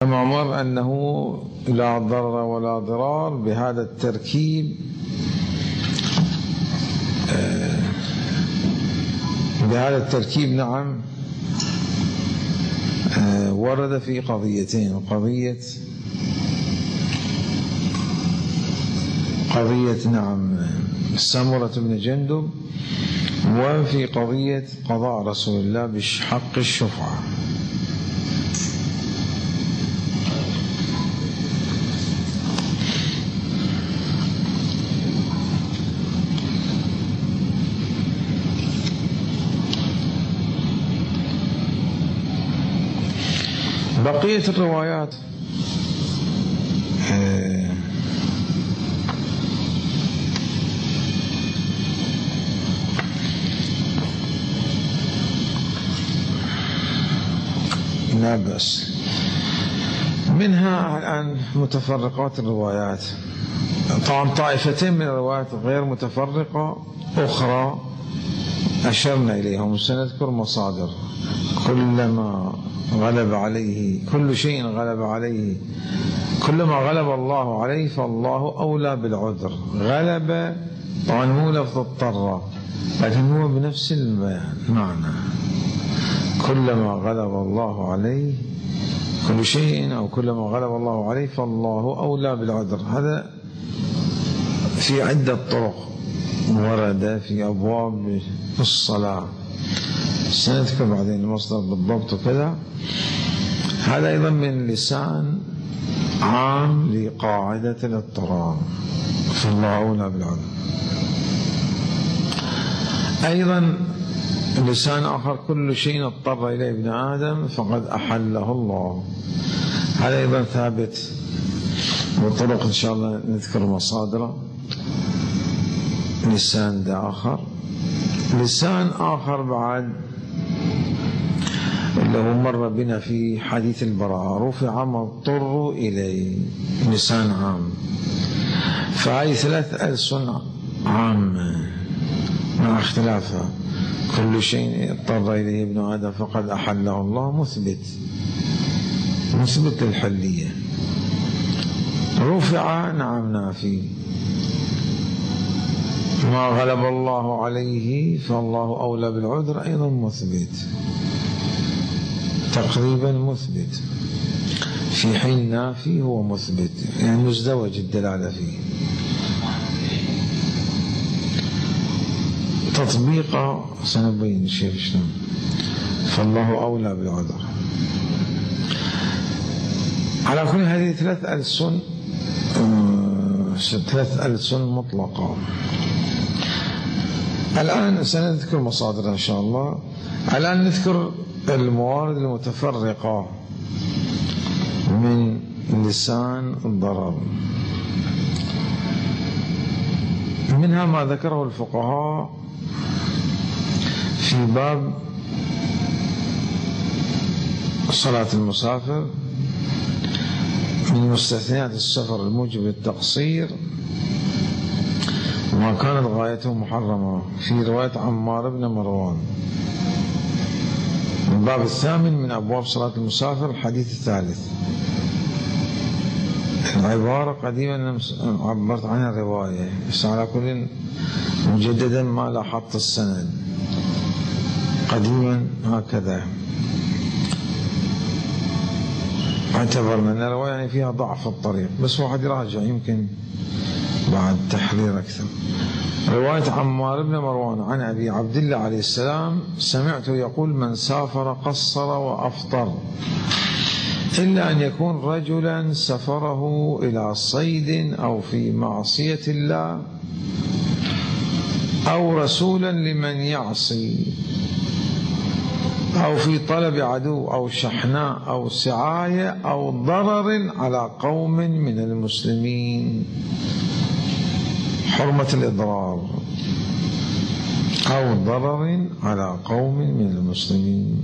كما مر أنه لا ضرر ولا ضرار بهذا التركيب، نعم ورد في قضيتين، قضية نعم سمرة بن جندب، وفي قضية قضاء رسول الله بحق الشفعة. بقية الروايات لا بأس منها. الآن متفرقات الروايات، طبعا طائفتين من الروايات غير متفرقة أخرى أشرنا إليهم، سنذكر مصادر. كلما غلب عليه كل شيء غلب عليه، كلما غلب الله عليه فالله أولى بالعذر. غلب طبعا مو لفظ اضطر، لكن هو بنفس المعنى. كلما غلب الله عليه كل شيء، أو كلما غلب الله عليه فالله أولى بالعذر. هذا في عدة طرق ورد في أبواب الصلاة، سنذكر بعدين المصدر بالضبط وكذا. هذا أيضا من لسان عام لقاعدة الاضطرار، فالله أولى بالعذر. أيضا لسان آخر كل شيء اضطر إليه ابن آدم فقد أحله الله. هذا أيضا ثابت بطرق، إن شاء الله نذكر مصادره. لسان ده آخر. لسان آخر بعد اللي هو مر بنا في حديث البراءة، رفع ما اضطروا إليه، لسان عام. فهي 3 ألسن عامة مع اختلافها. كل شيء اضطر إليه ابن آدم فقد أحله الله، مثبت للحلية. رفع نعم نافي. ما غلب الله عليه فالله أولى بالعذر أيضا مثبت، تقريبا مثبت، في حين نافي هو مثبت، يعني مزدوج الدلالة فيه. تطبيقا سنبين شيء شلون. فالله أولى بالعذر. على كل هذه 3 ألسن مطلقة. الآن سنذكر مصادر إن شاء الله. الآن نذكر الموارد المتفرقة من لسان الضرر. منها ما ذكره الفقهاء في باب صلاة المسافر، من مستثنيات السفر الموجب للتقصير وما كانت غايته محرمة، في رواية عمار بن مروان. الباب 8 من أبواب صلاة المسافر، الحديث 3. العبارة قديما عبرت عنها رواية، بس على كل مجددا ما لاحظت السند. قديما هكذا اعتبرنا أن الرواية يعني فيها ضعف الطريق، بس واحد يراجع يمكن بعد تحرير أكثر. رواية عمار بن مروان عن أبي عبد الله عليه السلام: سمعته يقول: من سافر قصر وأفطر، إلا أن يكون رجلا سفره إلى صيد أو في معصية الله أو رسولا لمن يعصي أو في طلب عدو أو شحناء أو سعاية أو ضرر على قوم من المسلمين، حرمة الإضرار، أو ضرر على قوم من المسلمين.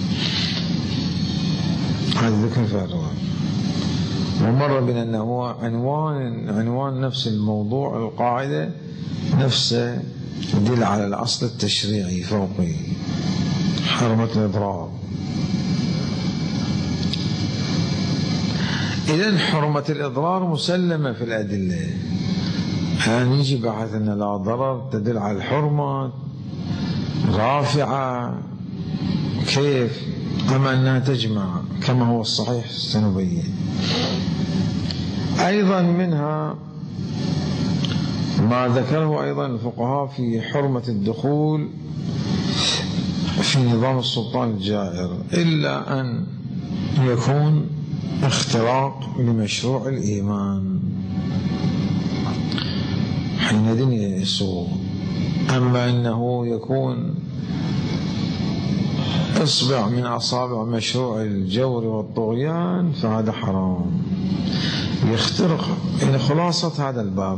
هذا ذكر في الرواية. ومر بنا أنه هو عنوان نفس الموضوع، القاعدة نفسه يدل على الأصل التشريعي فوقه، حرمة الإضرار. إذن حرمة الإضرار مسلمة في الأدلة. نيجي بحث أن لا ضرر تدل على الحرمة رافعة، كيف؟ أما أنها تجمع كما هو الصحيح سنبين. أيضا منها ما ذكره أيضا الفقهاء في حرمة الدخول في نظام السلطان الجائر، إلا أن يكون اختراق لمشروع الإيمان، حينئذ يسوء. أما أنه يكون إصبع من أصابع مشروع الجور والطغيان فهذا حرام، يخترق. يعني خلاصة هذا الباب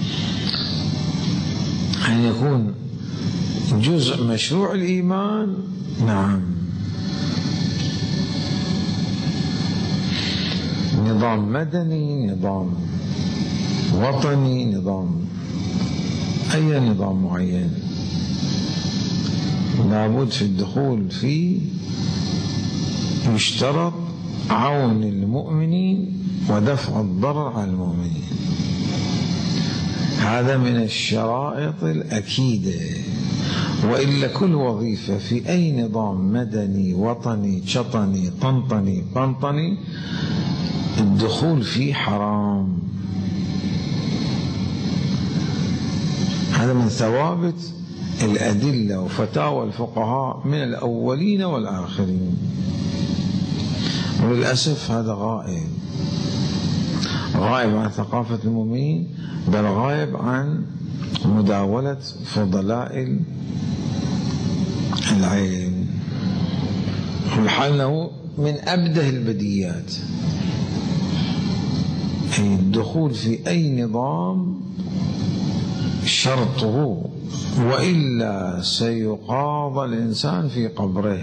أن يكون جزء مشروع الإيمان، نعم، نظام مدني، نظام وطني، نظام أي نظام معين، لابد في الدخول فيه يشترط عون المؤمنين ودفع الضرر على المؤمنين. هذا من الشرائط الأكيدة، وإلا كل وظيفة في أي نظام مدني وطني شطني طنطني بنطني الدخول فيه حرام. هذا من ثوابت الأدلة وفتاوى الفقهاء من الأولين والآخرين، وللأسف هذا غائب عن ثقافة المؤمنين، بل غائب عن مداولة فضلاء العلم. والحال أنه من أبده البديهيات الدخول في أي نظام شرطه، وإلا سيقاضى الإنسان في قبره،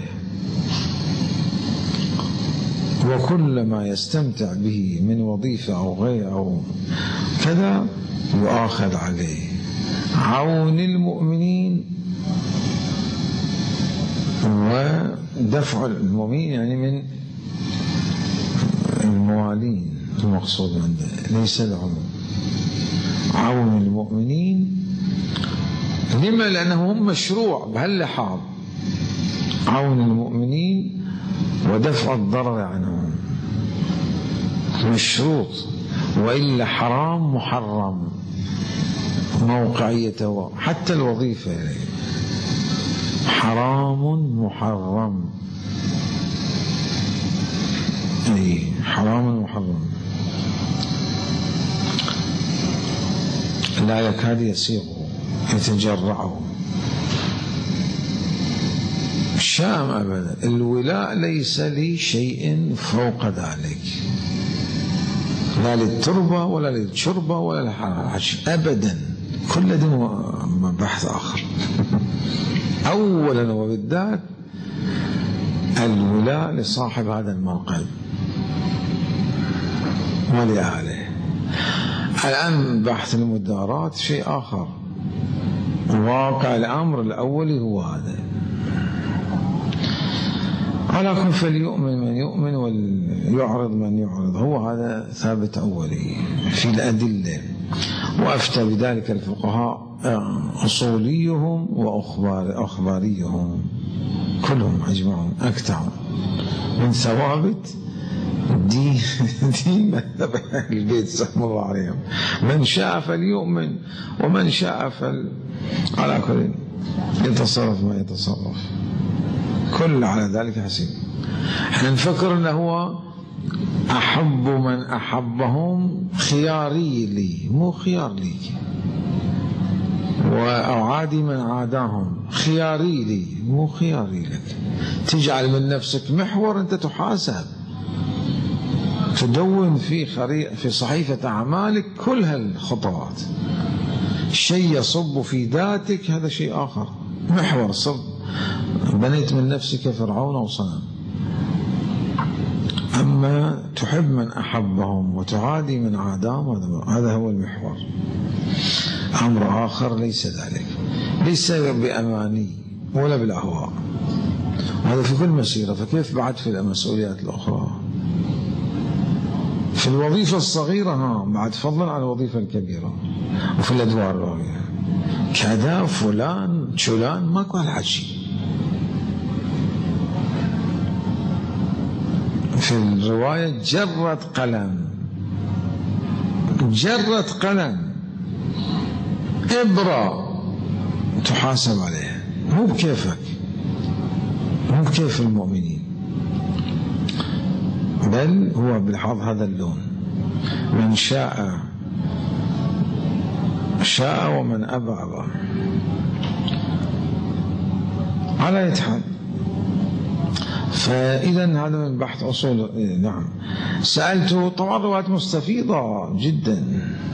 وكل ما يستمتع به من وظيفة أو غير أو كذا يؤاخذ عليه. عون المؤمنين ودفع المؤمنين يعني من الموالين المقصود عنده، ليس العموم. عون المؤمنين لما؟ لأنه هم مشروع بهاللحاظ، عون المؤمنين ودفع الضرر عنهم مشروط، وإلا حرام محرم موقعيته، حتى الوظيفة حرام محرم، أي حرام محرم لا يكاد يسيغه يتجرعه شام أبدا. الولاء ليس لي شيء فوق ذلك، لا للتربة ولا للشربة ولا للحاج أبدا، كل دين بحث آخر. أولا وبالذات الولاء لصاحب هذا الموقع ولأهله. الآن بحث المدارات شيء آخر، واقع الأمر الأولي هو هذا. على كل فليؤمن من يؤمن وليعرض من يعرض، هو هذا ثابت أولي في الأدلة. وأفتى بذلك الفقهاء أصوليهم وأخباريهم كلهم أجمعون أكثر من ثوابت دين مذهب أهل البيت سلام الله عليهم. من شاء فليؤمن ومن شاء على كل يتصرف ما يتصرف، كل على ذلك حسين. احنا نفكر انه هو احب من احبهم خياري لي، مو خيار ليك، وعادي من عاداهم خياري لي، مو خياري لك. تجعل من نفسك محور انت تحاسب، تدون في صحيفة أعمالك كل هالخطوات. شيء يصب في ذاتك هذا شيء آخر، محور صب، بنيت من نفسك فرعون وصنم. أما تحب من أحبهم وتعادي من عاداهم، هذا هو المحور. أمر آخر ليس ذلك، ليس بأماني ولا بالأهواء، هذا في كل مسيرة. فكيف بعد في المسؤوليات الأخرى؟ في الوظيفة الصغيرة بعد فضلا عن الوظيفة الكبيرة، وفي الأدوار الراقية كذا فلان شلان ماكو هالحكي. في الرواية جرة قلم، جرة قلم إبرة تحاسب عليها، مو بكيفك، مو بكيف المؤمنين، بل هو بلحاظ هذا اللون، من شاء شاء ومن أبى أبى. على يتحل. فإذا هذا من بحث أصول. نعم سألته، طبعا روايات مستفيضة جدا،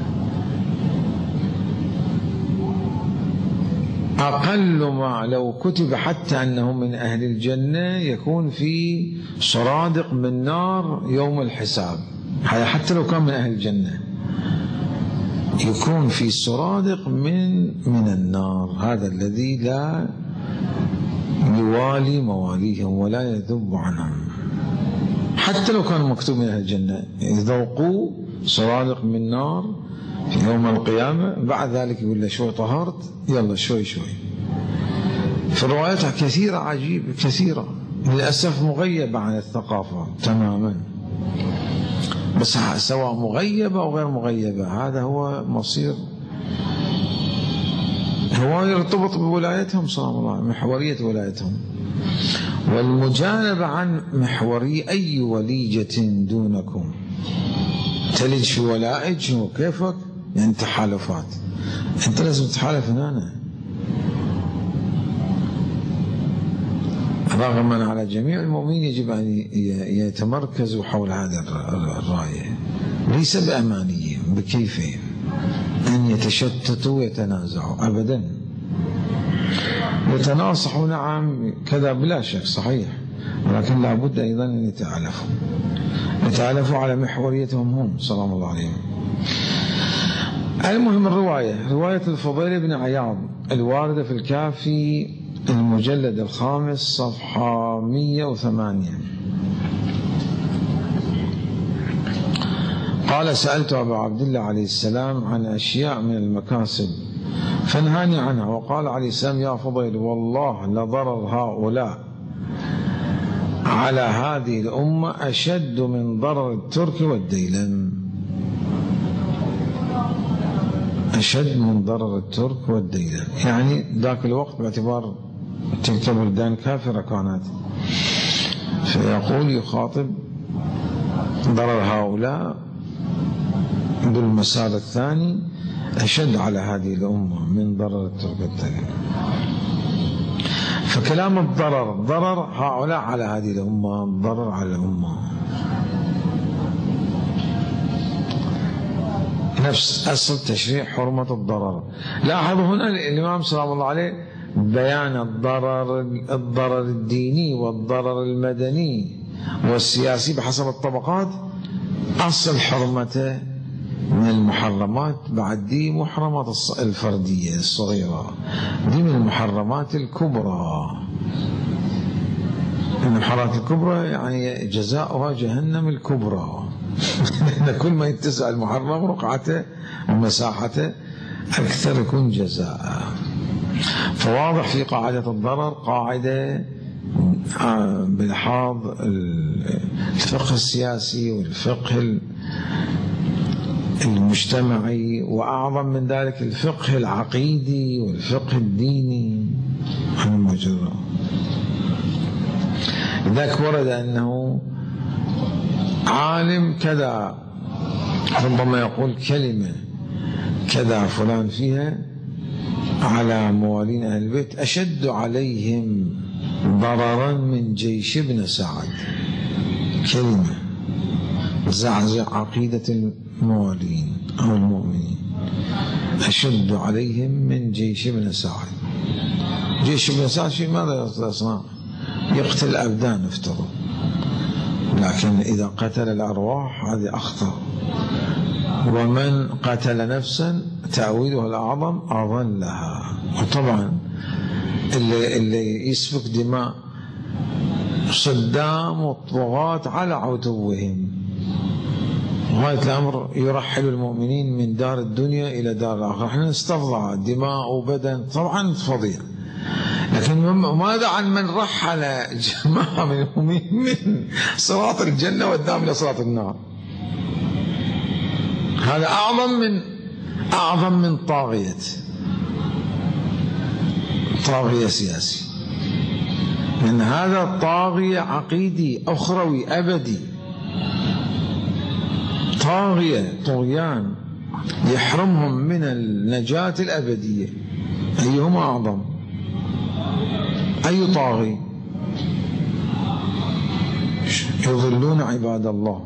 أقل ما لو كتب حتى أنه من أهل الجنة يكون في سرادق من نار يوم الحساب، هذا حتى لو كان من أهل الجنة يكون في سرادق من النار، هذا الذي لا يوالي مواليهم ولا يذب عنهم، حتى لو كان مكتوب من أهل الجنة يذوقوا سرادق من نار في يوم القيامة، بعد ذلك يقول له شوي طهرت يلا شوي شوي. في الروايات كثيرة عجيبة كثيرة، للأسف مغيبة عن الثقافة تماما، بس سواء مغيبة أو غير مغيبة هذا هو مصير، هو يرتبط بولايتهم صلى الله عليه وسلم، محورية ولايتهم، والمجانبة عن محورية أي وليجة دونكم تلج في ولائج وكيفك، يعني تحالفات، أنت لازم تتحالف هنا، رغما على جميع المؤمنين يجب أن يتمركزوا حول هذا الراية، ليس بأمانيهم بكيفهم أن يتشتتوا ويتنازعوا أبدا، يتناصحوا نعم كذا بلا شك صحيح، ولكن لا بد أيضا أن يتعالفوا على محوريتهم هم سلام الله عليهم. المهم رواية الفضيل بن عياض الواردة في الكافي المجلد 5 صفحة 108. قال سألت أبا عبد الله عليه السلام عن أشياء من المكاسب فانهاني عنها، وقال عليه السلام يا فضيل والله لضرر هؤلاء على هذه الأمة أشد من ضرر الترك والديلم، أشد من ضرر الترك والديلم، يعني ذاك الوقت باعتبار تلك بلدان كافرة كانت، فيقول يخاطب ضرر هؤلاء بالمسار الثاني أشد على هذه الأمة من ضرر الترك والديلم. فكلام الضرر ضرر هؤلاء على هذه الأمة، ضرر على الأمة، نفس أصل تشريع حرمة الضرر. لاحظوا هنا الإمام سلام الله عليه بيان الضرر الديني والضرر المدني والسياسي بحسب الطبقات، أصل حرمته من المحرمات، بعد دي محرمات الفردية الصغيرة، دي من المحرمات الكبرى. المحرمات الكبرى يعني جزاؤها جهنم الكبرى كل ما يتسع المحرم رقعته ومساحته أكثر يكون جزاء. فواضح في قاعدة الضرر قاعدة بلحاظ الفقه السياسي والفقه المجتمعي، وأعظم من ذلك الفقه العقيدي والفقه الديني عن المجرى. لذلك ورد أنه عالم كذا ربما يقول كلمة كذا فلان فيها على موالين أهل البيت أشد عليهم ضررا من جيش ابن سعد، كلمة زعزع عقيدة الموالين أو المؤمنين، أشد عليهم من جيش ابن سعد. جيش ابن سعد في ماذا يصنع؟ يقتل الأبدان افترض، لكن إذا قتل الأرواح هذه أخطر. ومن قتل نفسا تأويلها الأعظم أضلها. وطبعا اللي يسفك دماء صدام والطغاة على عتوهم غاية الأمر يرحل المؤمنين من دار الدنيا إلى دار الآخرة. احنا نستفضع دماء وبدن طبعا فظيع، لكن ماذا عن من رحل جماعة من المؤمنين من صراط الجنة وداهم إلى صراط النار؟ هذا أعظم من طاغية سياسي، لأن هذا طاغية عقيدي أخروي أبدي، طغيان يحرمهم من النجاة الأبدية. أيهما أعظم؟ أي طاغي؟ يضلون عباد الله.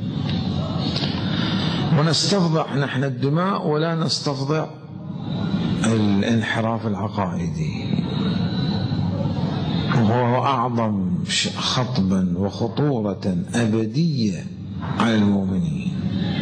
ونستفضع نحن الدماء ولا نستفضع الانحراف العقائدي، وهو أعظم خطبا وخطورة أبدية على المؤمنين.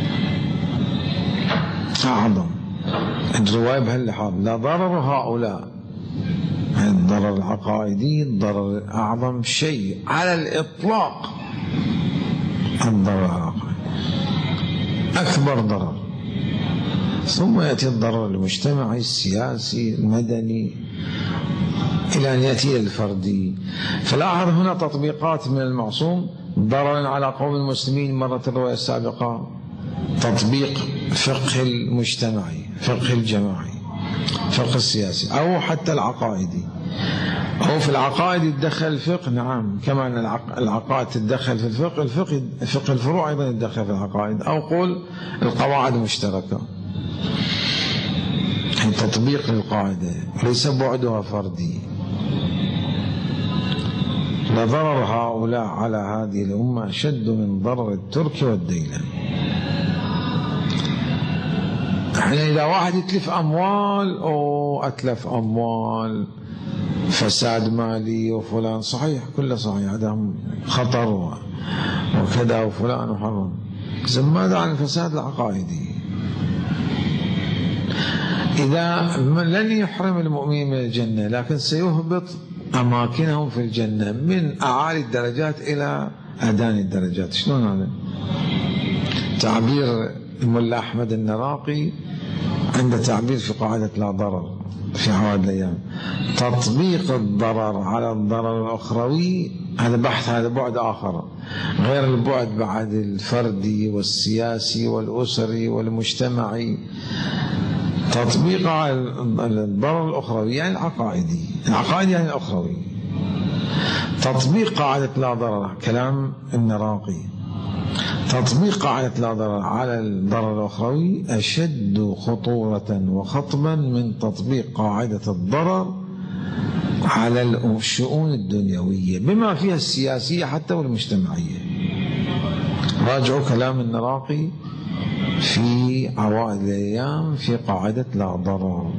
أعظم الرواية بهاللحاظ، لا ضرر هؤلاء، الضرر العقائدي الضرر أعظم شيء على الإطلاق، الضرر العقائدي أكبر ضرر، ثم يأتي الضرر المجتمعي السياسي المدني إلى أن يأتي الفردي. فلاحظ هنا تطبيقات من المعصوم ضررا على قوم المسلمين. مرت الرواية السابقة تطبيق فقه المجتمعي، فقه الجماعي، فقه السياسي، أو حتى العقائدي، أو في العقائد يتدخل الفقه. نعم، كما أن العقائد تتدخل في الفقه، فقه الفروع أيضا يتدخل في العقائد، أو قول القواعد المشتركة، هي تطبيق للقاعدة ليس بعدها فردي. لضرر هؤلاء على هذه الأمة أشد من ضرر الترك والديلان. احنا إذا واحد يتلف أموال أو أتلف أموال، فساد مالي وفلان، صحيح كله صحيح، هذا خطر وكذا وفلان وحرم. إذا ماذا عن الفساد العقائدي؟ إذا لن يحرم المؤمنين من الجنة، لكن سيهبط أماكنهم في الجنة من أعالي الدرجات إلى أداني الدرجات. شلون هذا؟ تعبير الملا أحمد النراقي عند تعبير في قاعدة لا ضرر في عواد الأيام، تطبيق الضرر على الضرر الأخروي، هذا بحث، هذا بعد آخر غير البعد بعد الفردي والسياسي والأسري والمجتمعي. تطبيق على الضرر الأخروي يعني العقائدي يعني الأخروي. تطبيق قاعدة لا ضرر، كلام النراقي، تطبيق قاعدة لا ضرر على الضرر الأخروي أشد خطورة وخطبا من تطبيق قاعدة الضرر على الشؤون الدنيوية بما فيها السياسية حتى والمجتمعية. راجعوا كلام النراقي في عوائد الأيام في قاعدة لا ضرر.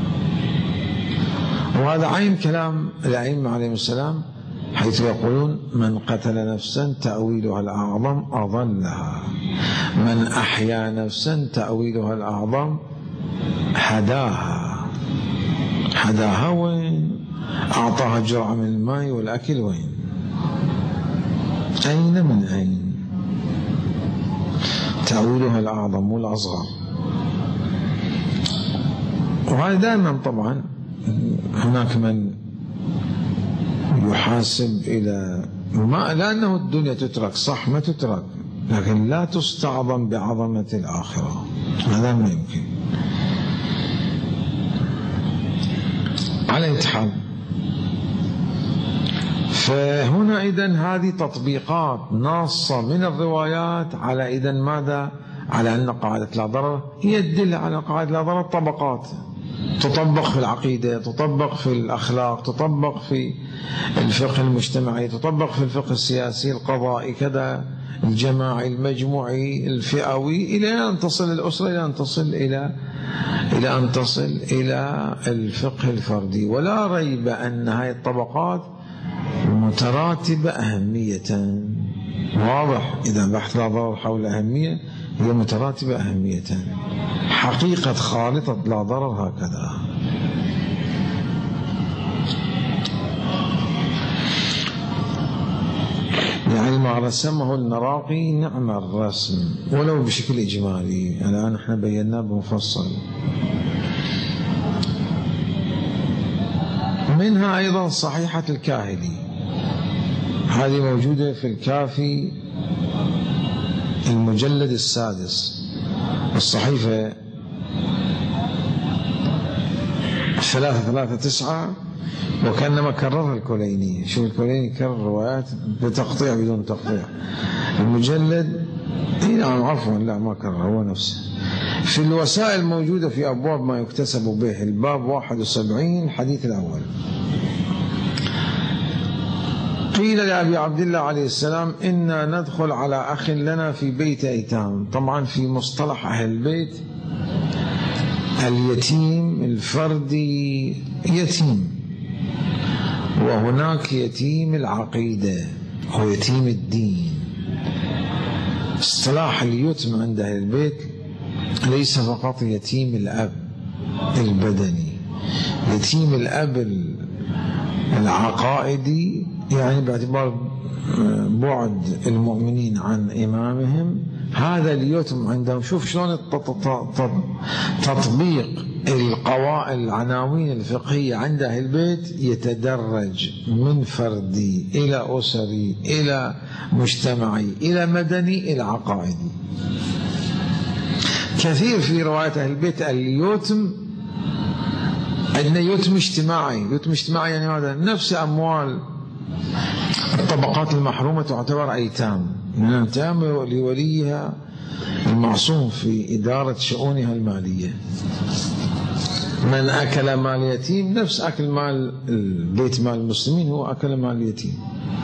وهذا عين كلام الأئمة عليهم السلام، حيث يقولون: من قتل نفسا تأويلها الأعظم أضلها، من أحيا نفسا تأويلها الأعظم هداها وين؟ أعطاها جرعة من الماء والأكل وين؟ أين من أين؟ تأويلها الأعظم والأصغر. وهذا دائما طبعا هناك من يحاسب إلى ما، لأنه الدنيا تترك، صح ما تترك، لكن لا تستعظم بعظمة الآخرة، هذا ما يمكن. على أي حال، فهنا إذن هذه تطبيقات ناصة من الروايات على إذن ماذا؟ على أن قاعدة لا ضرر هي تدل على قاعدة لا ضرر طبقات، تطبق في العقيدة، تطبق في الأخلاق، تطبق في الفقه المجتمعي، تطبق في الفقه السياسي القضائي كذا، الجماعي المجموعي الفئوي، إلى أن تصل الأسرة، إلى أن تصل إلى الفقه الفردي. ولا ريب أن هذه الطبقات متراتبة أهمية، واضح. إذا بحث لا ضرر حول أهمية هي متراتبة أهمية. حقيقة خارطة لا ضرر هكذا. يعني ما رسمه المراقي نعم الرسم ولو بشكل إجمالي، الآن احنا بيناه بمفصل. منها أيضا صحيحة الكاهلي، هذه موجودة في الكافي المجلد السادس، الصحيفة 339، وكأنما كررها الكليني. شوف الكليني كرر روايات بتقطيع بدون تقطيع. المجلد نعم عفوا لا ما كرر، هو نفسه. في الوسائل موجودة في أبواب ما يكتسب به، الباب 71 الحديث الأول. قيل لأبي عبد الله عليه السلام إنا ندخل على أخ لنا في بيت أيتام. طبعا في مصطلح أهل البيت اليتيم الفردي يتيم، وهناك يتيم العقيدة ويتيم الدين. اصطلاح اليتم عند أهل البيت ليس فقط يتيم الأب البدني، يتيم الأب العقائدي، يعني باعتبار بعد المؤمنين عن إمامهم، هذا اليتم عندهم. شوف شلون تطبيق العناوين الفقهية عند أهل البيت يتدرج من فردي إلى أسري إلى مجتمعي إلى مدني إلى عقائدي. كثير في رواية أهل البيت اليتم عندنا يتم اجتماعي. يتم اجتماعي يعني هذا نفس أموال الطبقات المحرومة تعتبر أيتام، من أيتام لوليها المعصوم في إدارة شؤونها المالية. من أكل مال يتيم نفس أكل مال البيت مال المسلمين، هو أكل مال اليتيم.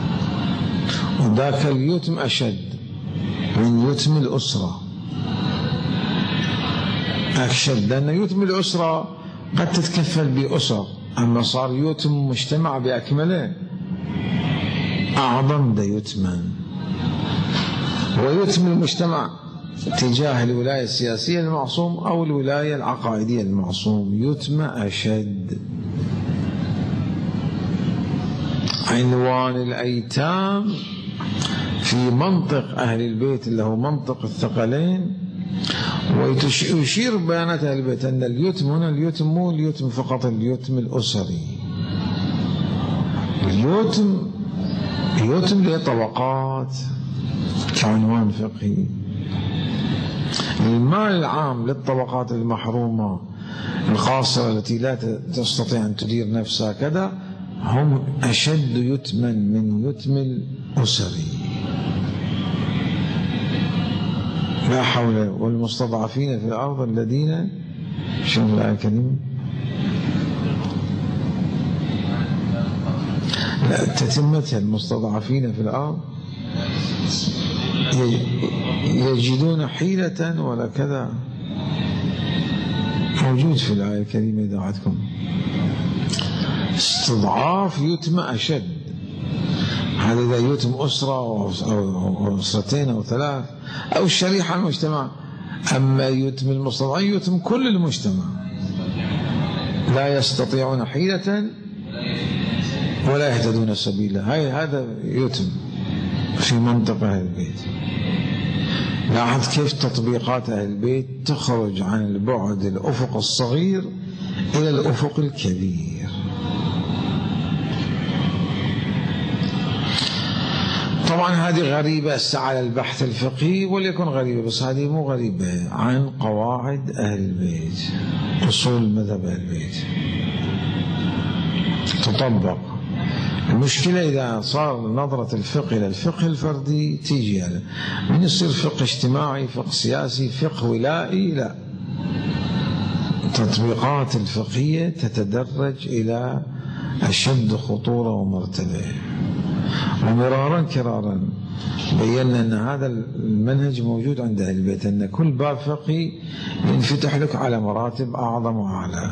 وذاك اليتم أشد من يتم الأسرة، أشد، لأن يتم الأسرة قد تتكفل بأسر، أما صار يتم مجتمع بأكمله أعظم ده يتما. ويتم المجتمع تجاه الولاية السياسية المعصوم أو الولاية العقائدية المعصوم يتم أشد. عنوان الأيتام في منطق أهل البيت اللي هو منطق الثقلين، ويشير بيانات أهل البيت أن اليتم هنا اليتم مو اليتم فقط اليتم الأسري، اليتم له طبقات كعنوان فقهي. المال العام للطبقات المحرومة الخاصة التي لا تستطيع أن تدير نفسها كذا هم أشد يتما من يتم الأسري. لا حول. والمستضعفين في الأرض الذين شو الآية الكريمة؟ لا تتمتها المستضعفين في الأرض يجدون حيلة ولا كذا، موجود في الآية الكريمة إذا عندكم. استضعاف يتم أشد، هذا إذا يتم أسرة أو أسرتين أو ثلاث أو الشريحة المجتمع. أما يتم المستضعف يتم كل المجتمع، لا يستطيعون حيلة ولا يهتدون سبيلا. هذا يتم في منطقة أهل البيت. لاحظ كيف تطبيقات أهل البيت تخرج عن البعد الأفق الصغير إلى الأفق الكبير. طبعا هذه غريبة على البحث الفقهي، وليكن غريبة، بس هذه مو غريبة عن قواعد أهل البيت، أصول مذهب أهل البيت تطبق. المشكلة إذا صار نظرة الفقه إلى الفقه الفردي تيجي هذا من يصير فقه اجتماعي، فقه سياسي، فقه ولائي، لا، التطبيقات الفقهية تتدرج إلى أشد خطورة ومرتبة. ومرارا كرارا بينا أن هذا المنهج موجود عند أهل البيت، أن كل باب فقهي ينفتح لك على مراتب أعظم وأعلى.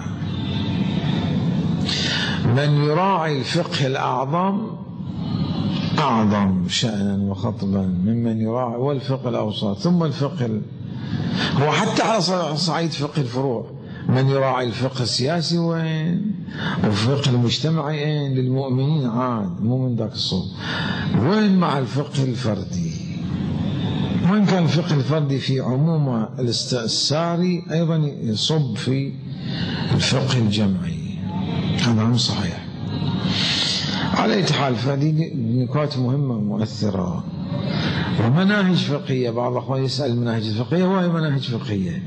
من يراعي الفقه الأعظم أعظم شأنا وخطبا ممن يراعي والفقه الأوسط ثم الفقه هو حتى على صعيد فقه الفروع من يراعي الفقه السياسي وين، والفقه المجتمعي وين للمؤمنين عاد مو من ذاك الصوب، وين مع الفقه الفردي؟ وإن كان الفقه الفردي في عموم الساري أيضا يصب في الفقه الجمعي، هذا مو صحيح. على أي حال فهذه نقاط مهمة ومؤثرة. ومناهج فقهية، بعض الأخوان يسأل المناهج الفقهية، وهي مناهج فقهية،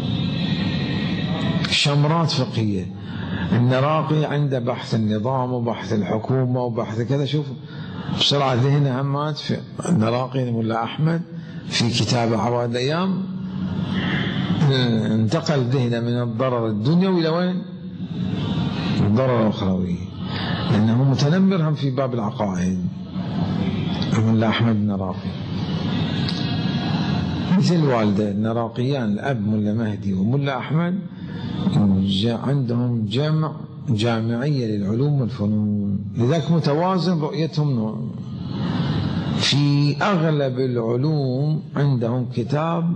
شمرات فقهية. النراقي عنده بحث النظام وبحث الحكومة وبحث كذا. شوف بسرعة ذهن همات في النراقي ملا أحمد في كتاب عواد أيام، انتقل ذهنه من الضرر الدنيوي إلى وين؟ الضرر الأخروي، لأنه متنمر هم في باب العقائد. ملا أحمد النراقي مثل والده النراقيان، الأب ملا مهدي وملا أحمد، عندهم جامعية للعلوم والفنون، لذلك متوازن رؤيتهم. في أغلب العلوم عندهم كتاب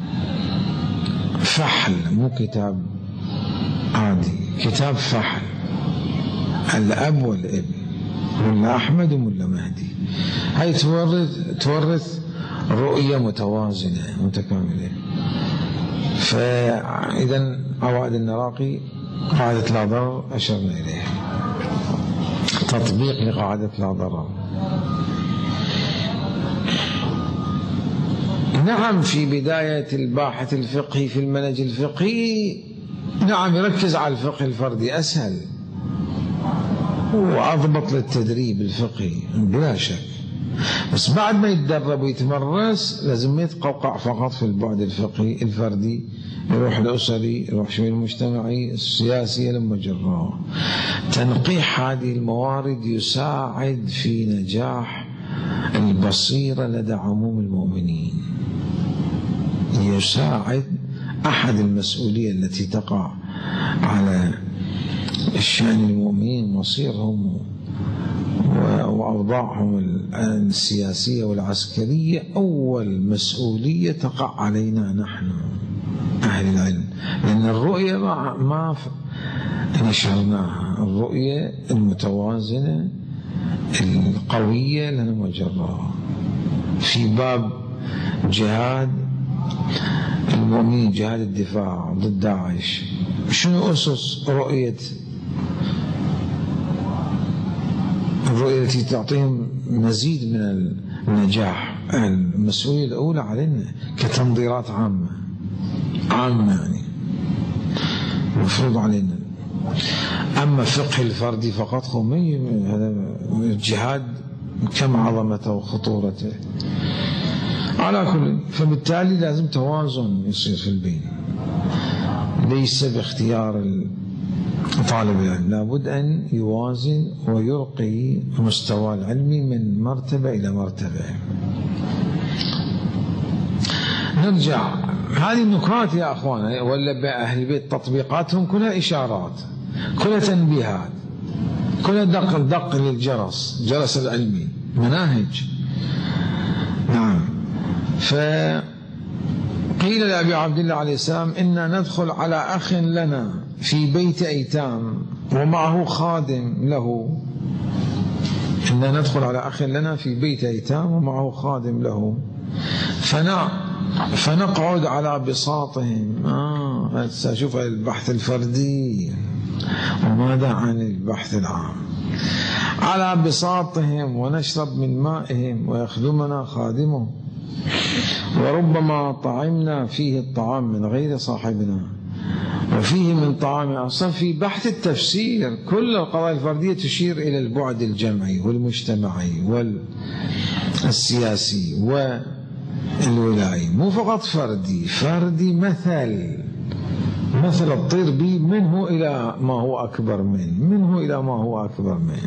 فحل، مو كتاب عادي، كتاب فحل، الأب والابن، ملا أحمد وملا مهدي. هاي تورث رؤية متوازنة متكاملة. فإذا عوائد النراقي قاعدة لا ضرر أشرنا إليها، تطبيق لقاعدة لا ضرر. نعم في بداية الباحث الفقهي في المنهج الفقهي نعم يركز على الفقه الفردي، أسهل وأضبط للتدريب الفقهي بلا شك، بس بعد ما يتدرب ويتمرس لازم ما يتقوقع فقط في البعد الفقهي الفردي، يروح الأسري، يروح شوي المجتمعي، السياسي، لما جراه. تنقيح هذه الموارد يساعد في نجاح البصيرة لدى عموم المؤمنين، يساعد. أحد المسؤولية التي تقع على الشأن المؤمنين مصيرهم وأوضاعهم السياسية والعسكرية، أول مسؤولية تقع علينا نحن أهل العلم، لأن الرؤية ما نشرناها، الرؤية المتوازنة القوية لنا مجرها. في باب جهاد المؤمنين، جهاد الدفاع ضد داعش، شنو أسس رؤية الرؤية التي تعطيهم مزيد من النجاح؟ المسؤولية الأولى علينا كتنظيرات عامة يعني مفروض علينا. أما فقه الفردي فقط هذا الجهاد كم عظمته وخطورته. على كل، فبالتالي لازم توازن يصير في البين، ليس باختيار طالب العلم، لابد أن يوازن ويرقي مستوى العلمي من مرتبة إلى مرتبة. نرجع هذه النكات يا أخوان، ولا بأهل البيت تطبيقاتهم كلها إشارات، كلها تنبيهات، كلها دق للجرس، جرس العلمي، مناهج. نعم. فقيل لأبي عبد الله عليه السلام: إنا ندخل على أخ لنا في بيت أيتام ومعه خادم له. إنا ندخل على أخ لنا في بيت أيتام ومعه خادم له فنقعد على بساطهم. شوف البحث الفردي وماذا عن البحث العام. على بساطهم ونشرب من مائهم ويخدمنا خادمه، وربما طعمنا فيه الطعام من غير صاحبنا وفيه من طعام. أصلا في بحث التفسير كل القضايا الفردية تشير إلى البعد الجمعي والمجتمعي والسياسي والولائي، مو فقط فردي مثل الطير بي منه إلى ما هو أكبر منه،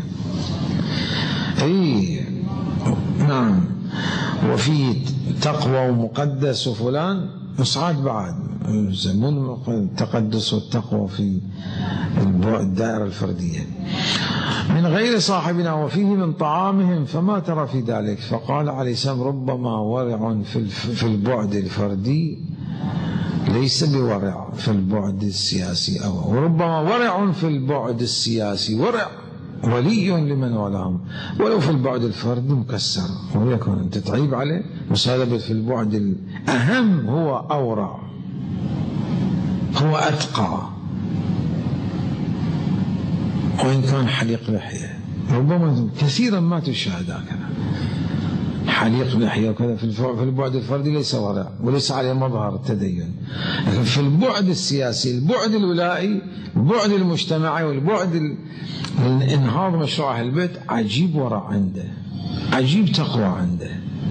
نعم. وفي تقوى ومقدس وفلان يصعد بعد يسمون التقدس والتقوى في الدائرة الفردية من غير صاحبنا وفيه من طعامهم فما ترى في ذلك. فقال عليه السلام: ربما ورع في البعد الفردي ليس بورع في البعد السياسي، أو ربما ورع في البعد السياسي، ورع ولي لمن ولاهم، ولو في البعد الفردي مكسر ويكون أنت تعيب عليه. مسالبة في البعد الأهم هو أورع، هو أتقى، وإن كان حليق لحية ربما كثيرا ما تشاهد هكذا، حليق لحية وكذا في البعد الفردي ليس ورع وليس عليه مظهر التدين، لكن في البعد السياسي، البعد الولائي، البعد المجتمعي، والبعد الانهاض مشروع أهل البيت، عجيب ورع عنده، عجيب تقوى عنده.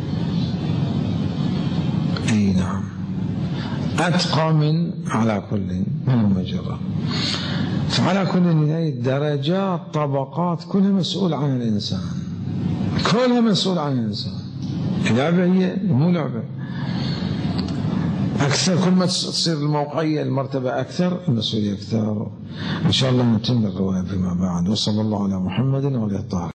أي نعم، أتقى من على كل من المجرة. فعلى كل هذه الدرجات طبقات كلها مسؤول عن الإنسان، كلها مسؤول عن الإنسان. لعبة هي مو لعبة، أكثر كل ما تصير الموقعية المرتبة أكثر المسؤولية أكثر. إن شاء الله نتم الرواية فيما بعد. وصلى الله على محمد وعلى آله الطاهرين.